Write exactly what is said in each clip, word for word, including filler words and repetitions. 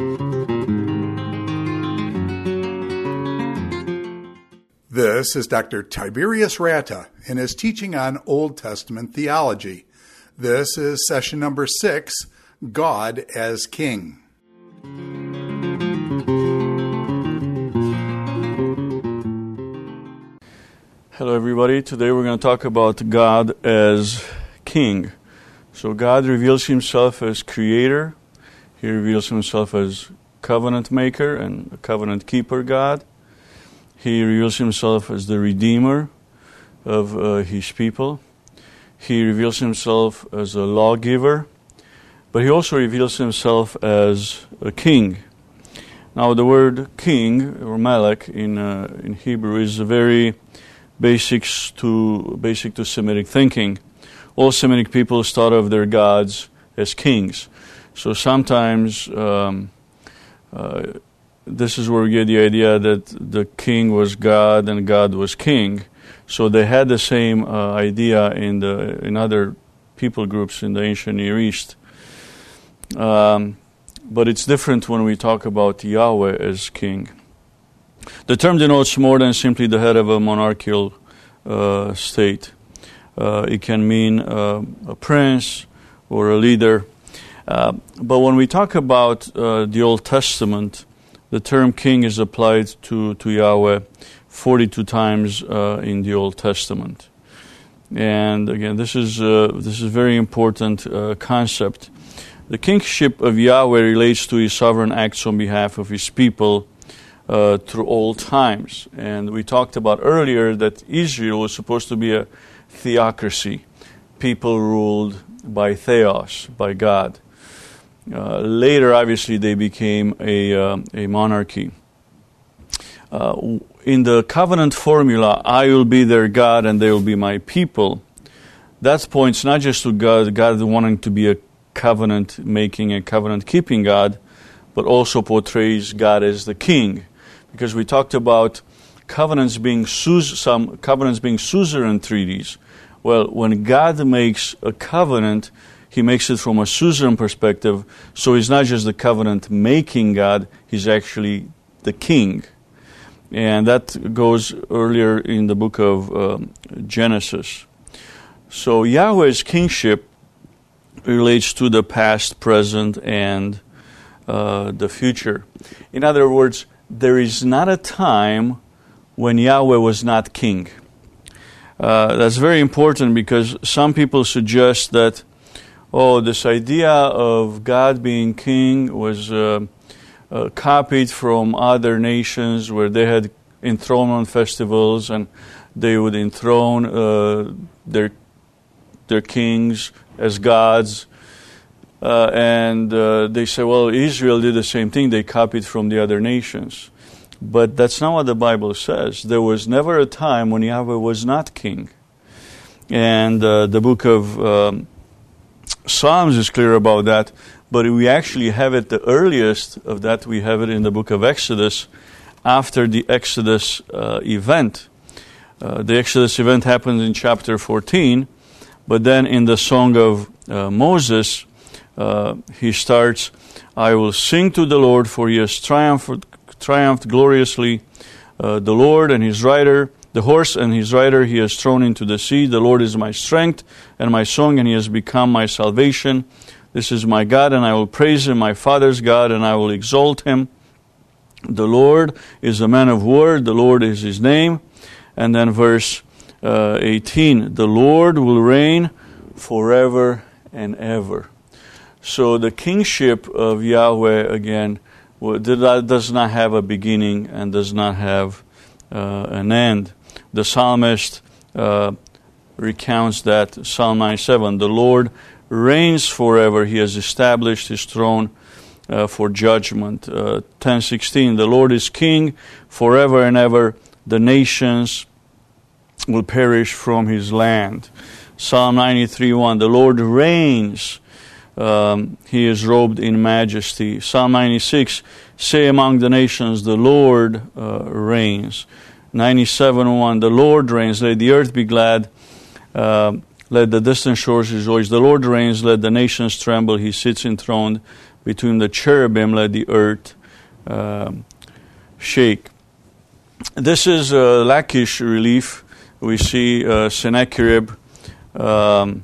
This is Doctor Tiberius Ratta in his teaching on Old Testament theology. This is session number six, God as King. Hello everybody. Today we're going to talk about God as King. So God reveals himself as creator. He reveals himself as covenant maker and a covenant keeper God. He reveals himself as the redeemer of uh, his people. He reveals himself as a lawgiver, but he also reveals himself as a king. Now the word king or melech in uh, in Hebrew is a very basics to basic to Semitic thinking. All Semitic peoples thought of their gods as kings. So sometimes um, uh, this is where we get the idea that the king was God and God was king. So they had the same uh, idea in the in other people groups in the ancient Near East. Um, but it's different when we talk about Yahweh as king. The term denotes more than simply the head of a monarchical uh, state. Uh, it can mean uh, a prince or a leader. Uh, but when we talk about uh, the Old Testament, the term king is applied to, to Yahweh forty-two times uh, in the Old Testament. And again, this is uh, this is a very important uh, concept. The kingship of Yahweh relates to his sovereign acts on behalf of his people uh, through all times. And we talked about earlier that Israel was supposed to be a theocracy, people ruled by theos, by God. Uh, later, obviously, they became a uh, a monarchy. Uh, in the covenant formula, I will be their God and they will be my people. That points not just to God, God wanting to be a covenant-making and covenant-keeping God, but also portrays God as the king. Because we talked about covenants being sus- some covenants being suzerain treaties. Well, when God makes a covenant, he makes it from a suzerain perspective, so he's not just the covenant-making God, he's actually the king. And that goes earlier in the book of um, Genesis. So Yahweh's kingship relates to the past, present, and uh, the future. In other words, there is not a time when Yahweh was not king. Uh, that's very important because some people suggest that Oh, this idea of God being king was uh, uh, copied from other nations where they had enthronement festivals and they would enthrone uh, their their kings as gods. Uh, and uh, they say, well, Israel did the same thing. They copied from the other nations. But that's not what the Bible says. There was never a time when Yahweh was not king. And uh, the book of Um, Psalms is clear about that, but we actually have it, the earliest of that, we have it in the book of Exodus, after the Exodus uh, event. Uh, the Exodus event happens in chapter fourteen, but then in the Song of uh, Moses, uh, he starts, I will sing to the Lord, for he has triumphed, triumphed gloriously. Uh, the Lord and his rider, the horse and his rider he has thrown into the sea. The Lord is my strength and my song, and he has become my salvation. This is my God, and I will praise him, my father's God, and I will exalt him. The Lord is a man of war. The Lord is his name. And then verse uh, eighteen, the Lord will reign forever and ever. So the kingship of Yahweh, again, does not have a beginning and does not have uh, an end. The psalmist uh, recounts that, Psalm ninety-seven, the Lord reigns forever. He has established his throne uh, for judgment. Uh, ten sixteen, the Lord is king forever and ever. The nations will perish from his land. Psalm ninety-three one, the Lord reigns. Um, he is robed in majesty. Psalm ninety-six, say among the nations, the Lord uh, reigns. ninety-seven one, the Lord reigns. Let the earth be glad. Uh, let the distant shores rejoice. The Lord reigns. Let the nations tremble. He sits enthroned between the cherubim let the earth um, shake. This is a Lachish relief. We see uh, Sennacherib, um,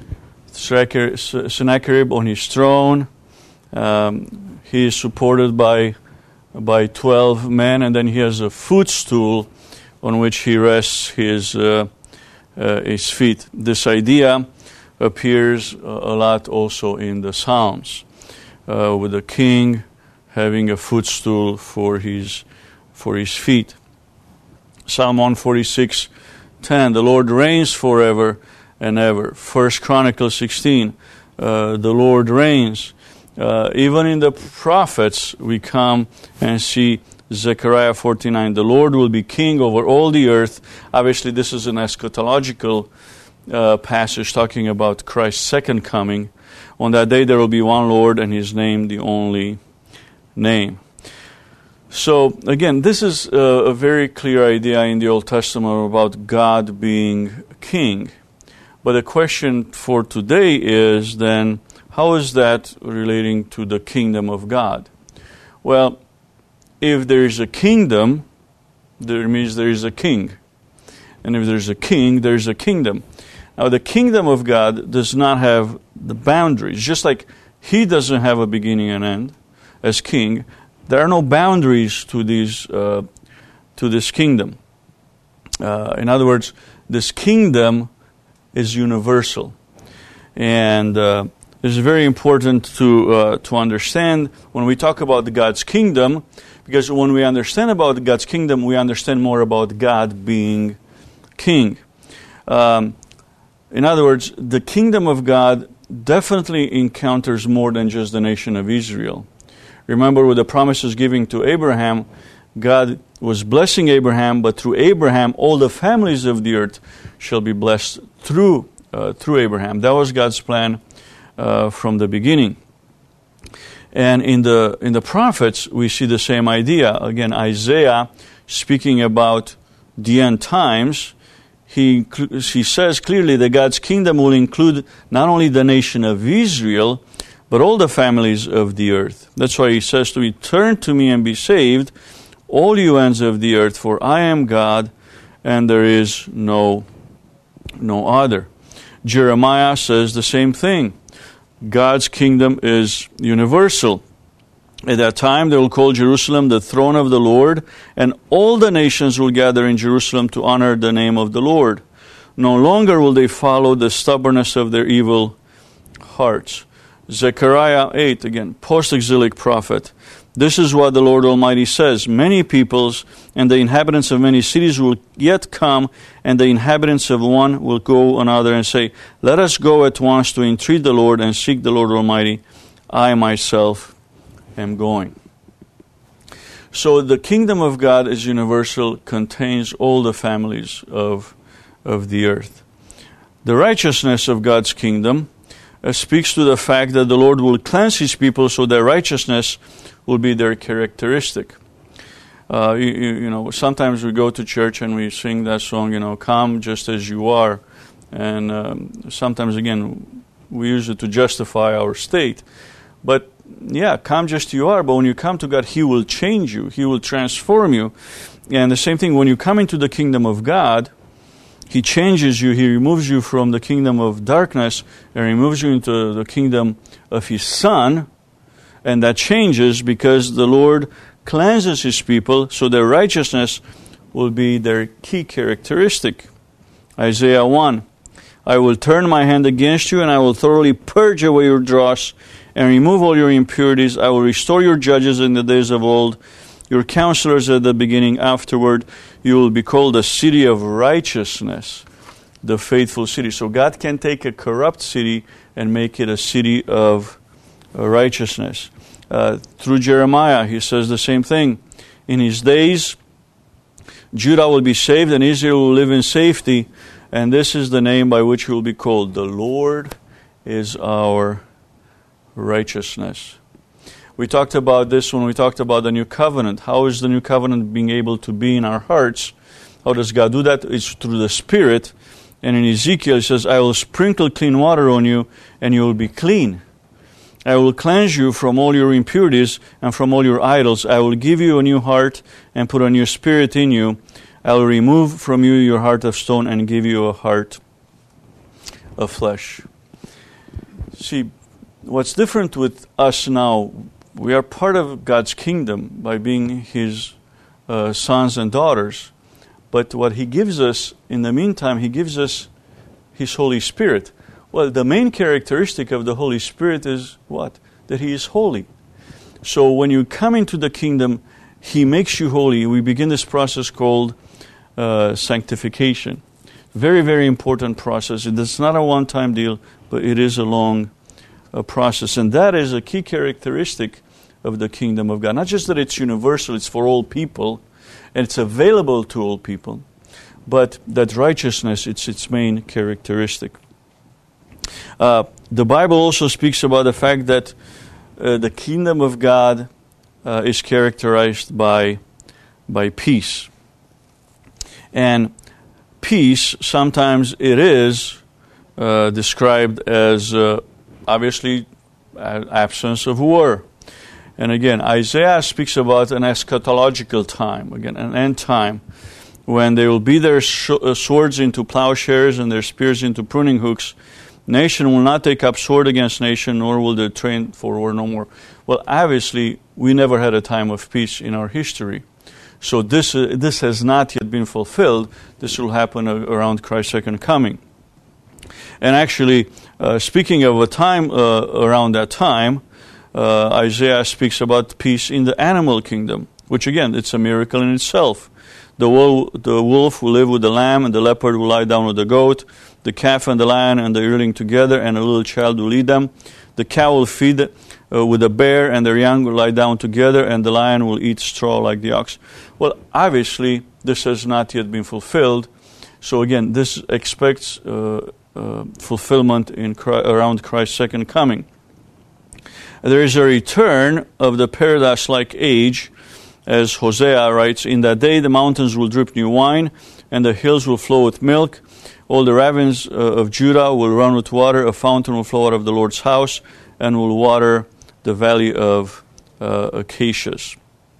Sennacherib on his throne. Um, he is supported by by twelve men, and then he has a footstool on which he rests his uh, uh, his feet. This idea appears a lot also in the Psalms, uh, with the king having a footstool for his for his feet. Psalm one forty-six ten, the Lord reigns forever and ever. First Chronicles sixteen, uh, the Lord reigns. Uh, even in the prophets, we come and see Zechariah forty-nine, the Lord will be king over all the earth. Obviously, this is an eschatological uh, passage talking about Christ's second coming. On that day, there will be one Lord, and his name the only name. So, again, this is a, a very clear idea in the Old Testament about God being king. But the question for today is then, how is that relating to the kingdom of God? Well, if there is a kingdom, there means there is a king. And if there's a king, there's a kingdom. Now, the kingdom of God does not have the boundaries. Just like he doesn't have a beginning and end as king, there are no boundaries to these uh, to this kingdom. Uh, in other words, this kingdom is universal, and uh, it's very important to uh, to understand when we talk about God's kingdom, because when we understand about God's kingdom, we understand more about God being king. Um, in other words, the kingdom of God definitely encounters more than just the nation of Israel. Remember, with the promises given to Abraham, God was blessing Abraham, but through Abraham, all the families of the earth shall be blessed through uh, through Abraham. That was God's plan uh, from the beginning. And in the in the prophets, we see the same idea. Again, Isaiah, speaking about the end times, he he says clearly that God's kingdom will include not only the nation of Israel, but all the families of the earth. That's why he says to me, turn to me and be saved, all you ends of the earth, for I am God, and there is no, no other. Jeremiah says the same thing. God's kingdom is universal. At that time they will call Jerusalem the throne of the Lord, and all the nations will gather in Jerusalem to honor the name of the Lord. No longer will they follow the stubbornness of their evil hearts. Zechariah eight, again, post-exilic prophet. This is what the Lord Almighty says. Many peoples and the inhabitants of many cities will yet come, and the inhabitants of one will go another and say, let us go at once to entreat the Lord and seek the Lord Almighty. I myself am going. So the kingdom of God is universal, contains all the families of, of the earth. The righteousness of God's kingdom Uh, speaks to the fact that the Lord will cleanse his people so their righteousness will be their characteristic. Uh, you, you know, sometimes we go to church and we sing that song, you know, come just as you are. And um, sometimes, again, we use it to justify our state. But, yeah, come just as you are. But when you come to God, he will change you. He will transform you. And the same thing, when you come into the kingdom of God, he changes you, he removes you from the kingdom of darkness and removes you into the kingdom of his Son. And that changes because the Lord cleanses his people so their righteousness will be their key characteristic. Isaiah one, I will turn my hand against you and I will thoroughly purge away your dross and remove all your impurities. I will restore your judges in the days of old, your counselors at the beginning. Afterward, you will be called the city of righteousness, the faithful city. So God can take a corrupt city and make it a city of righteousness. Uh, through Jeremiah, he says the same thing. In his days, Judah will be saved and Israel will live in safety. And this is the name by which he will be called. The Lord is our righteousness. We talked about this when we talked about the new covenant. How is the new covenant being able to be in our hearts? How does God do that? It's through the Spirit. And in Ezekiel it says, I will sprinkle clean water on you and you will be clean. I will cleanse you from all your impurities and from all your idols. I will give you a new heart and put a new spirit in you. I will remove from you your heart of stone and give you a heart of flesh. See, what's different with us now, we are part of God's kingdom by being His uh, sons and daughters. But what He gives us, in the meantime, He gives us His Holy Spirit. Well, the main characteristic of the Holy Spirit is what? That He is holy. So when you come into the kingdom, He makes you holy. We begin this process called uh, sanctification. Very, very important process. It's not a one-time deal, but it is a long uh, process. And that is a key characteristic of the kingdom of God. Not just that it's universal, it's for all people, and it's available to all people, but that righteousness, it's its main characteristic. Uh, the Bible also speaks about the fact that uh, the kingdom of God uh, is characterized by by peace. And peace, sometimes it is uh, described as uh, obviously uh, absence of war. And again, Isaiah speaks about an eschatological time, again, an end time, when they will beat their sh- uh, swords into plowshares and their spears into pruning hooks. Nation will not take up sword against nation, nor will they train for war no more. Well, obviously, we never had a time of peace in our history. So this uh, this has not yet been fulfilled. This will happen uh, around Christ's second coming. And actually, uh, speaking of a time uh, around that time, uh, Isaiah speaks about peace in the animal kingdom, which again, it's a miracle in itself. The wolf, the wolf will live with the lamb, and the leopard will lie down with the goat. The calf and the lion and the yearling together, and a little child will lead them. The cow will feed uh, with the bear, and their young will lie down together, and the lion will eat straw like the ox. Well, obviously, this has not yet been fulfilled. So again, this expects uh, uh, fulfillment in Christ, around Christ's second coming. There is a return of the paradise-like age, as Hosea writes, "In that day the mountains will drip new wine, and the hills will flow with milk. All the ravines uh, of Judah will run with water. A fountain will flow out of the Lord's house and will water the valley of uh, acacias."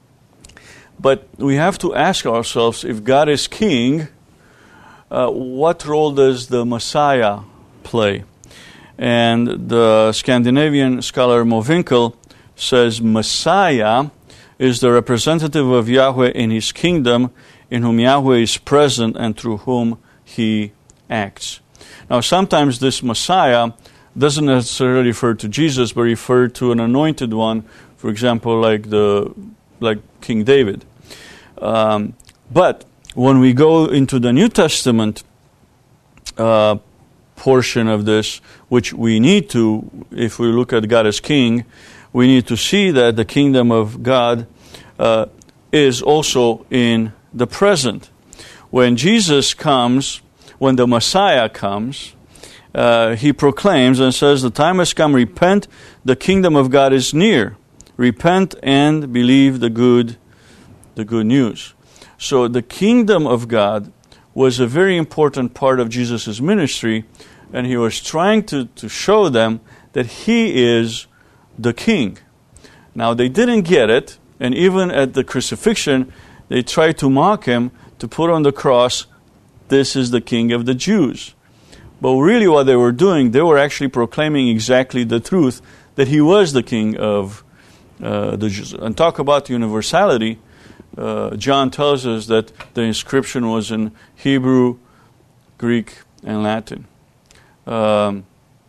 But we have to ask ourselves, if God is king, uh, what role does the Messiah play? And the Scandinavian scholar Mo Winkel says Messiah is the representative of Yahweh in His kingdom, in whom Yahweh is present and through whom He acts. Now, sometimes this Messiah doesn't necessarily refer to Jesus, but refer to an anointed one, for example, like the like King David. Um, but when we go into the New Testament uh, portion of this, which we need to, if we look at God as King, we need to see that the kingdom of God uh, is also in the present. When Jesus comes, when the Messiah comes, uh, He proclaims and says, "The time has come, repent, the kingdom of God is near. Repent and believe the good, the good news." So the kingdom of God was a very important part of Jesus' ministry, and He was trying to, to show them that He is the king. Now, they didn't get it, and even at the crucifixion, they tried to mock Him, to put on the cross, "This is the King of the Jews." But really what they were doing, they were actually proclaiming exactly the truth, that He was the King of uh, the Jews. And talk about universality, uh, John tells us that the inscription was in Hebrew, Greek, and Latin. Um,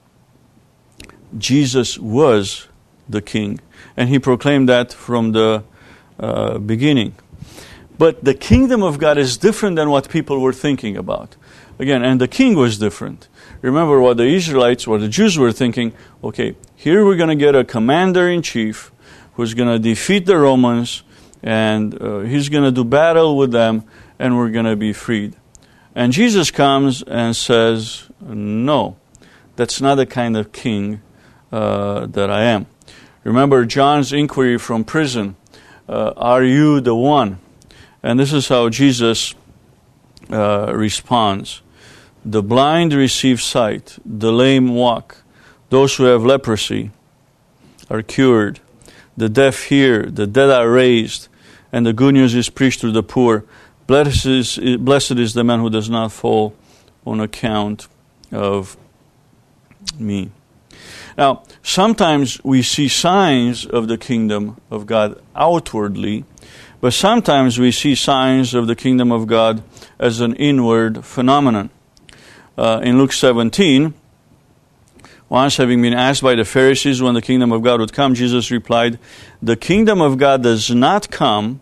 Jesus was the King, and He proclaimed that from the uh, beginning. But the kingdom of God is different than what people were thinking about. Again, and the king was different. Remember what the Israelites, what the Jews were thinking, okay, here we're going to get a commander-in-chief who's going to defeat the Romans, and uh, he's going to do battle with them, and we're going to be freed. And Jesus comes and says, no, that's not the kind of king uh, that I am. Remember John's inquiry from prison, uh, are you the one? And this is how Jesus uh, responds. The blind receive sight, the lame walk, those who have leprosy are cured, the deaf hear, the dead are raised, and the good news is preached to the poor. Blessed is, blessed is the man who does not fall on account of me. Now, sometimes we see signs of the kingdom of God outwardly, but sometimes we see signs of the kingdom of God as an inward phenomenon. Uh, in Luke seventeen, once having been asked by the Pharisees when the kingdom of God would come, Jesus replied, "The kingdom of God does not come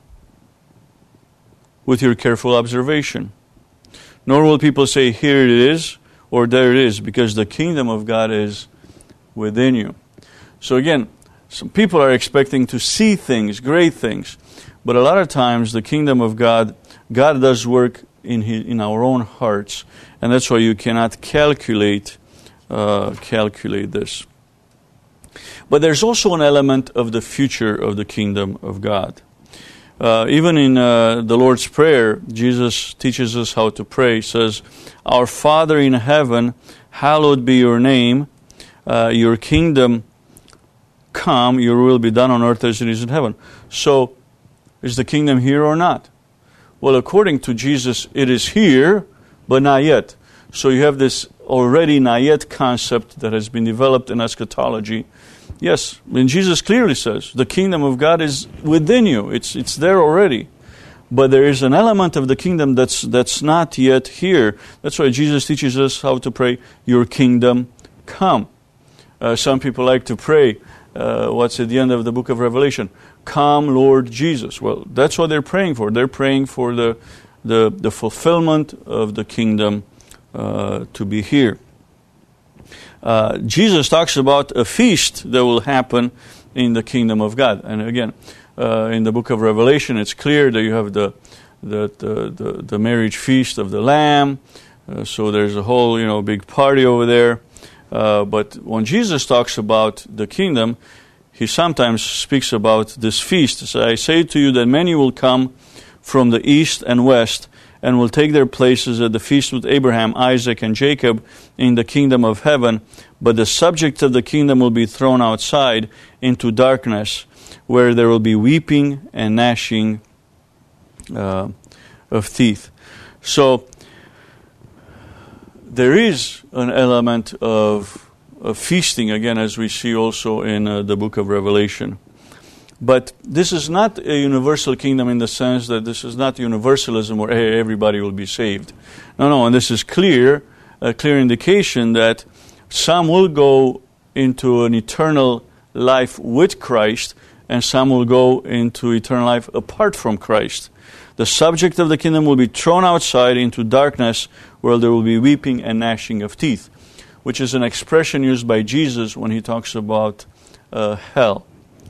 with your careful observation. Nor will people say, 'Here it is,' or 'There it is,' because the kingdom of God is within you." So again, some people are expecting to see things, great things, but a lot of times the kingdom of God, God does work in his, in our own hearts, and that's why you cannot calculate uh, calculate this. But there's also an element of the future of the kingdom of God. Uh, even in uh, the Lord's Prayer, Jesus teaches us how to pray. He says, "Our Father in heaven, hallowed be your name. Uh, your kingdom come, your will be done on earth as it is in heaven." So, is the kingdom here or not? Well, according to Jesus, it is here, but not yet. So you have this already not yet concept that has been developed in eschatology. Yes, and Jesus clearly says, the kingdom of God is within you. It's it's there already. But there is an element of the kingdom that's that's not yet here. That's why Jesus teaches us how to pray, "Your kingdom come." Uh, some people like to pray, uh, what's at the end of the book of Revelation? "Come, Lord Jesus." Well, that's what they're praying for. They're praying for the the, the fulfillment of the kingdom uh, to be here. Uh, Jesus talks about a feast that will happen in the kingdom of God. And again, uh, in the book of Revelation, it's clear that you have the the the, the, the marriage feast of the Lamb. Uh, so there's a whole, you know, big party over there. Uh, but when Jesus talks about the kingdom, he sometimes speaks about this feast. So I say to you that many will come from the east and west and will take their places at the feast with Abraham, Isaac, and Jacob in the kingdom of heaven. But the subject of the kingdom will be thrown outside into darkness, where there will be weeping and gnashing uh, of teeth. So there is an element of, of feasting, again, as we see also in uh, the book of Revelation. But this is not a universal kingdom in the sense that this is not universalism where hey, everybody will be saved. No, no, and this is clear, a clear indication that some will go into an eternal life with Christ, and some will go into eternal life apart from Christ. The subject of the kingdom will be thrown outside into darkness, where there will be weeping and gnashing of teeth, which is an expression used by Jesus when he talks about uh, hell.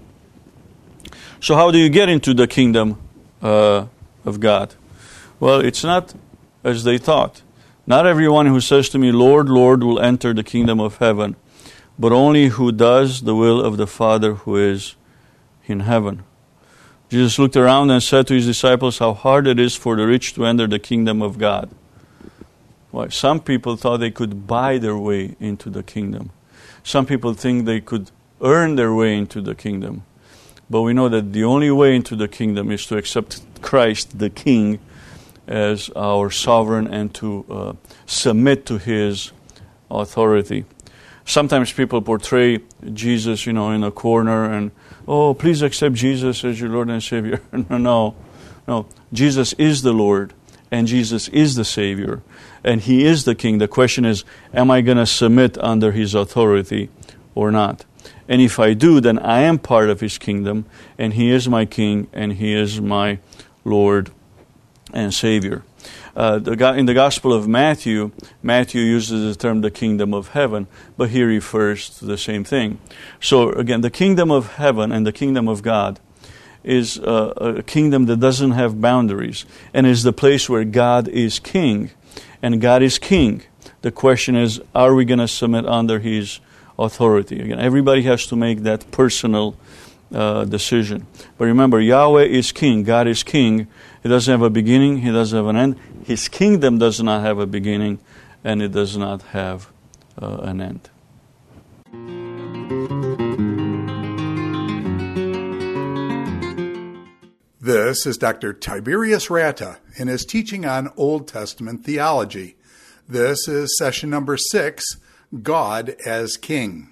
So how do you get into the kingdom uh, of God? Well, it's not as they thought. Not everyone who says to me, "Lord, Lord," will enter the kingdom of heaven, but only who does the will of the Father who is in heaven. Jesus looked around and said to his disciples, "How hard it is for the rich to enter the kingdom of God." Why? Some people thought they could buy their way into the kingdom. Some people think they could earn their way into the kingdom. But we know that the only way into the kingdom is to accept Christ, the King, as our sovereign and to uh, submit to His authority. Sometimes people portray Jesus, you know, in a corner and, "Oh, please accept Jesus as your Lord and Savior." no, no, no. Jesus is the Lord, and Jesus is the Savior, and He is the King. The question is, am I going to submit under His authority or not? And if I do, then I am part of His kingdom, and He is my King, and He is my Lord and Savior. Uh, the, in the Gospel of Matthew, Matthew uses the term the kingdom of heaven, but he refers to the same thing. So again, the kingdom of heaven and the kingdom of God is a, a kingdom that doesn't have boundaries, and is the place where God is King, and God is King. The question is, are we going to submit under His authority? Again, everybody has to make that personal uh, decision. But remember, Yahweh is King. God is King. He doesn't have a beginning. He doesn't have an end. His kingdom does not have a beginning, and it does not have uh, an end. This is Doctor Tiberius Ratta in his teaching on Old Testament theology. This is session number six, God as King.